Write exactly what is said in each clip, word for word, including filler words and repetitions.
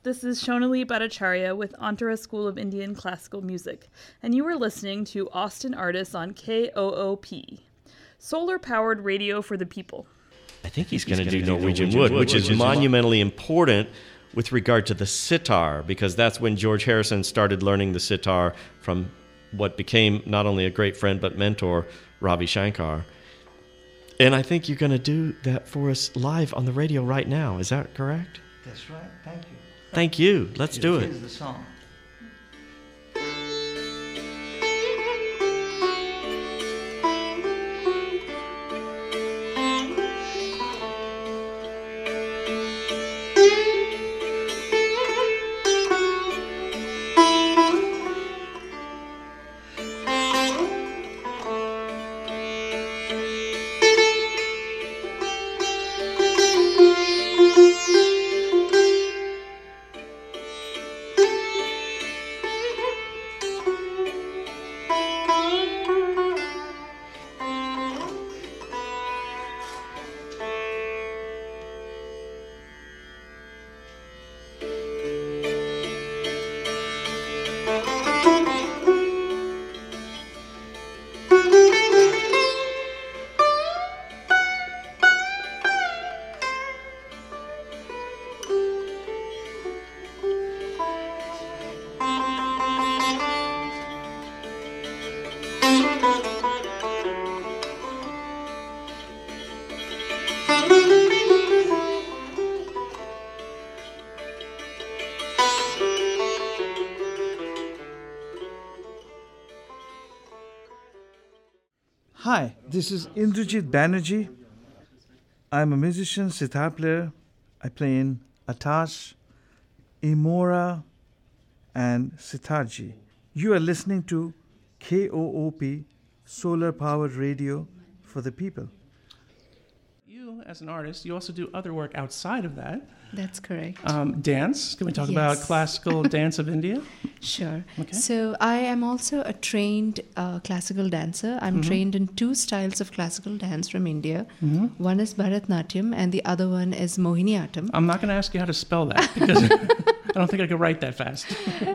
This is Shonali Bhattacharya with Antara School of Indian Classical Music, and you are listening to Austin Artists on K O O P, solar-powered radio for the people. I think he's going to do Norwegian Wood, which is monumentally important with regard to the sitar, because that's when George Harrison started learning the sitar from what became not only a great friend but mentor, Ravi Shankar. And I think you're going to do that for us live on the radio right now. Is that correct? That's right. Thank you. Thank you. Let's do it. Here's the song. Hi, this is Indrajit Banerjee. I'm a musician, sitar player. I play in Atash, Imora, and Sitarji. You are listening to K O O P, Solar Powered Radio for the People. You, as an artist, you also do other work outside of that. That's correct. Um, dance. Can we talk Yes. about classical dance of India? Sure. Okay. So I am also a trained uh, classical dancer. I'm Mm-hmm. trained in two styles of classical dance from India. Mm-hmm. One is Bharatnatyam and the other one is Mohiniyattam. I'm not going to ask you how to spell that because I don't think I could write that fast.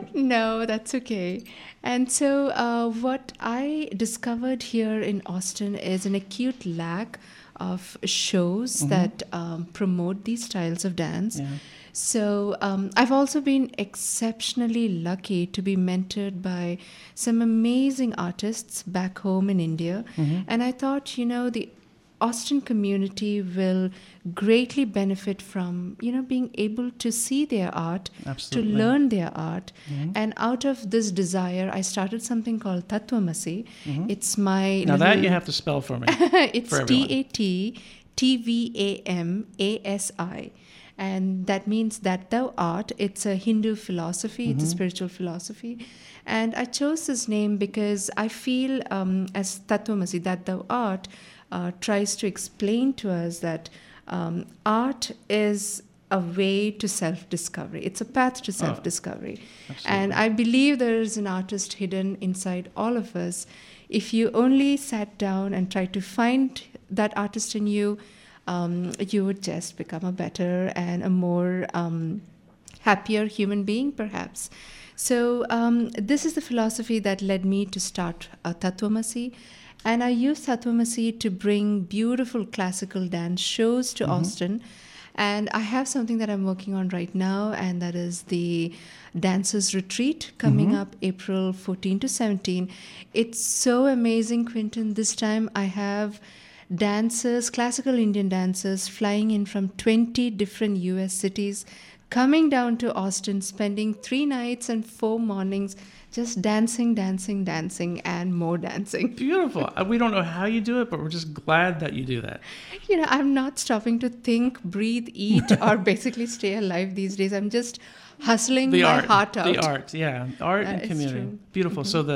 No, that's okay. And so uh, what I discovered here in Austin is an acute lack of shows Mm-hmm. that um, promote these styles of dance. Yeah. So um, I've also been exceptionally lucky to be mentored by some amazing artists back home in India. Mm-hmm. And I thought, you know, the Austin community will greatly benefit from, you know, being able to see their art, Absolutely. to learn their art. Mhm. And out of this desire, I started something called Tatvamasi. Mhm. It's my Now that little- you have to spell for me. it's for everyone. T A T T V A M A S I. And that means that thou art. It's a Hindu philosophy, it's a spiritual philosophy. And I chose this name because I feel um, as Tatvamasi, that thou art, uh, tries to explain to us that um, art is a way to self-discovery. It's a path to self-discovery. And I believe there is an artist hidden inside all of us. If you only sat down and tried to find that artist in you, um, you would just become a better and a more um, happier human being, perhaps. So um, this is the philosophy that led me to start uh, Tatvamasi. And I use Tatvamasi to bring beautiful classical dance shows to Austin. And I have something that I'm working on right now, and that is the Dancers Retreat coming up April fourteenth to seventeenth. It's so amazing, Quinton. This time I have dancers, classical Indian dancers, flying in from twenty different U S cities, coming down to Austin, spending three nights and four mornings just dancing, dancing, dancing, and more dancing. Beautiful. Uh, We don't know how you do it, but we're just glad that you do that. You know, I'm not stopping to think, breathe, eat, or basically stay alive these days. I'm just hustling The my art. heart out. The art, yeah. Art That and is community. true. Beautiful. So the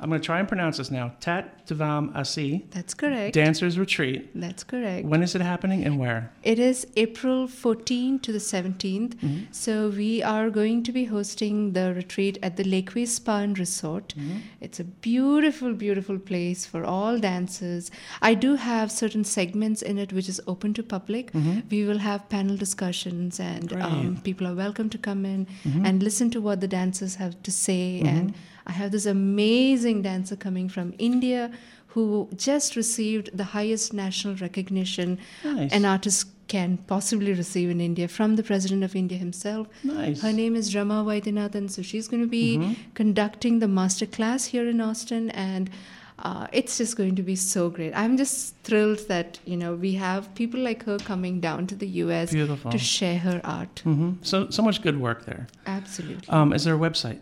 I'm going to try and pronounce this now. Tat Tavam Asi. That's correct. Dancers Retreat. That's correct. When is it happening and where? It is April fourteenth to the seventeenth. Mm-hmm. So we are going to be hosting the retreat at the Lakeway Spa and Resort. Mm-hmm. It's a beautiful, beautiful place for all dancers. I do have certain segments in it which is open to public. Mm-hmm. We will have panel discussions, and Great. um, people are welcome to come in Mm-hmm. and listen to what the dancers have to say. Mhm. And I have this amazing dancer coming from India who just received the highest national recognition Nice. an artist can possibly receive in India from the President of India himself. Nice. Her name is Rama Vaidyanathan. So she's going to be Mhm. conducting the master class here in Austin, and uh, it's just going to be so great. I'm just thrilled that, you know, we have people like her coming down to the U S Beautiful. to share her art. hmm So, so much good work there. Absolutely. Um, is there a website?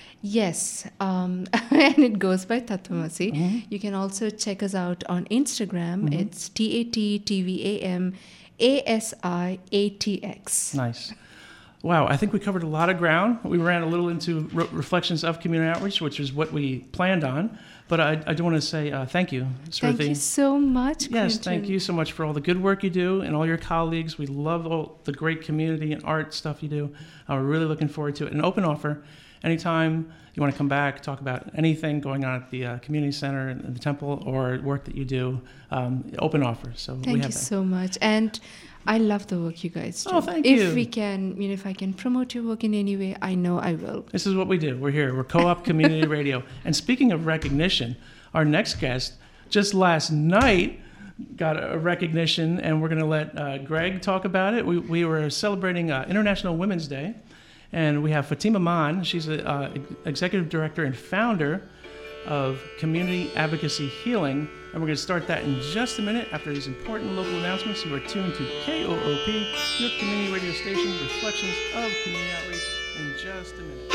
Yes, um, and it goes by Tatvamasi. Mhm. You can also check us out on Instagram. Mhm. It's T A T T V A M A S I A T X. Nice. Wow, I think we covered a lot of ground. We ran a little into re- reflections of community outreach, which is what we planned on. But I, I do want to say uh, thank you, Smriti. Thank you so much, Yes, Quentin. thank you so much for all the good work you do and all your colleagues. We love all the great community and art stuff you do. Uh, we're really looking forward to it. An open offer. Anytime you want to come back, talk about anything going on at the uh, community center and the temple or work that you do, um, open offer. So we Thank have you that. so much. And I love the work you guys do. Oh, thank if you. we can, you know, if I can promote your work in any way, I know I will. This is what we do. We're here. We're Co-op Community Radio. And speaking of recognition, our next guest just last night got a recognition, and we're going to let uh, Greg talk about it. We, we were celebrating uh, International Women's Day, and we have Fatima Maan. She's an uh, executive director and founder of Community Advocacy Healing. And we're going to start that in just a minute after these important local announcements. You are tuned to K O O P, your community radio station, reflections of community outreach, in just a minute.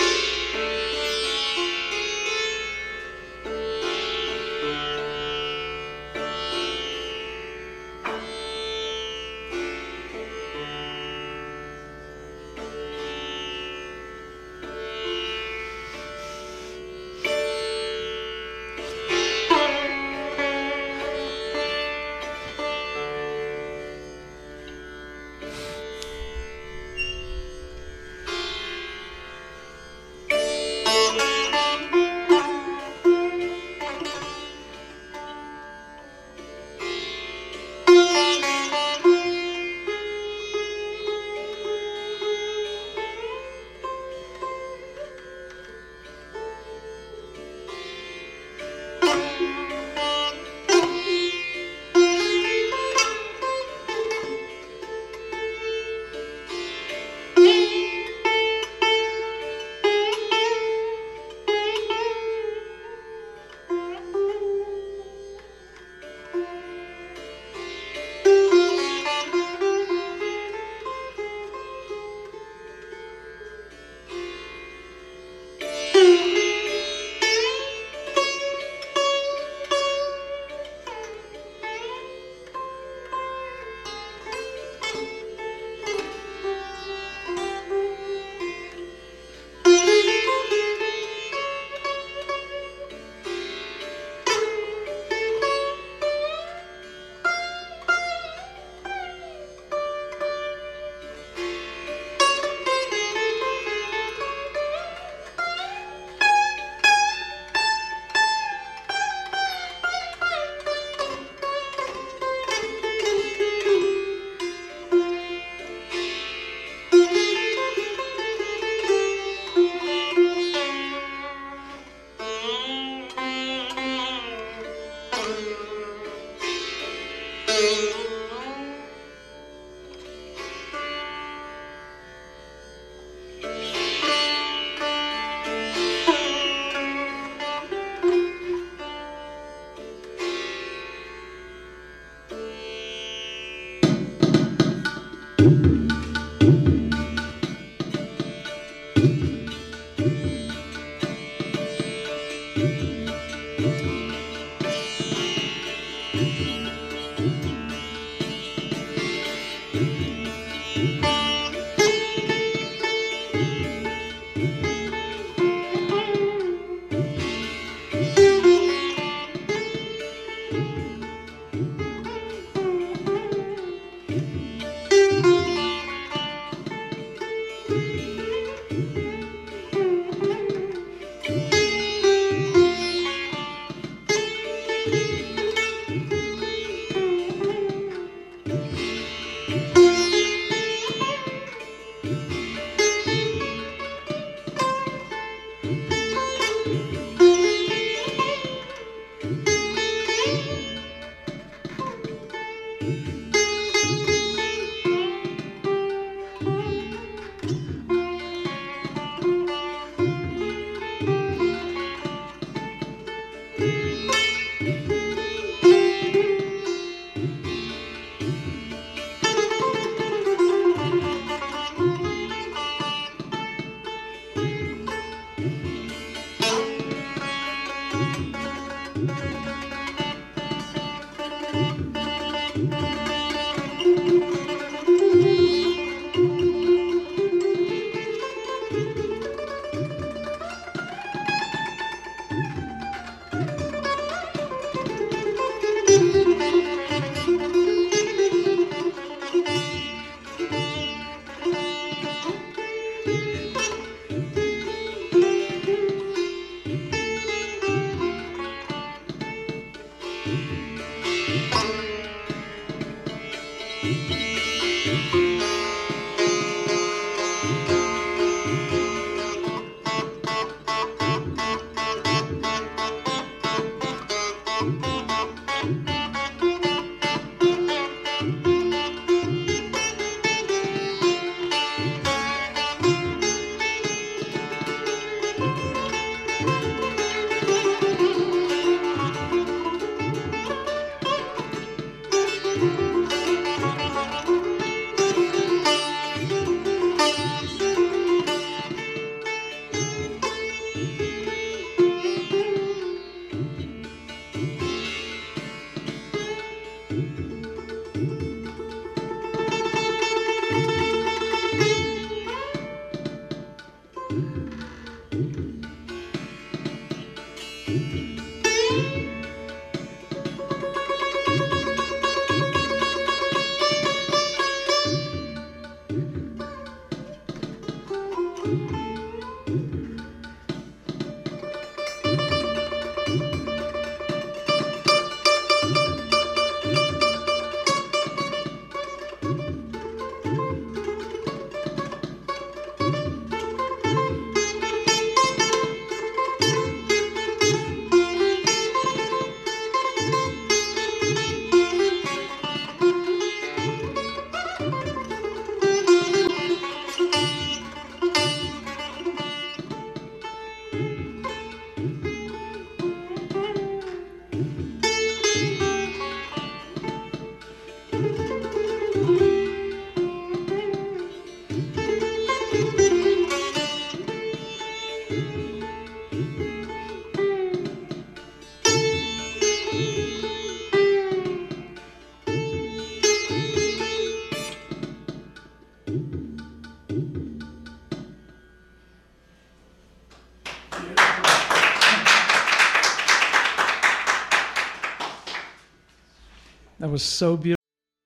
That was so beautiful.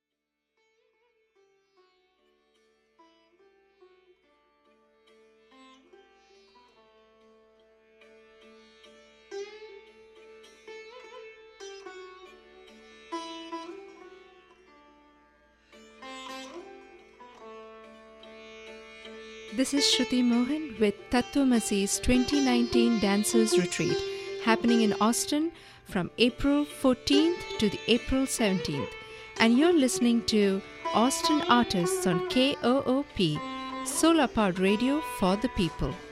This is Shruti Mohan with Tattvamasi's twenty nineteen Dancers Retreat, happening in Austin from April fourteenth to the April seventeenth. And you're listening to Austin Artists on K O O P, Solar Powered Radio for the People.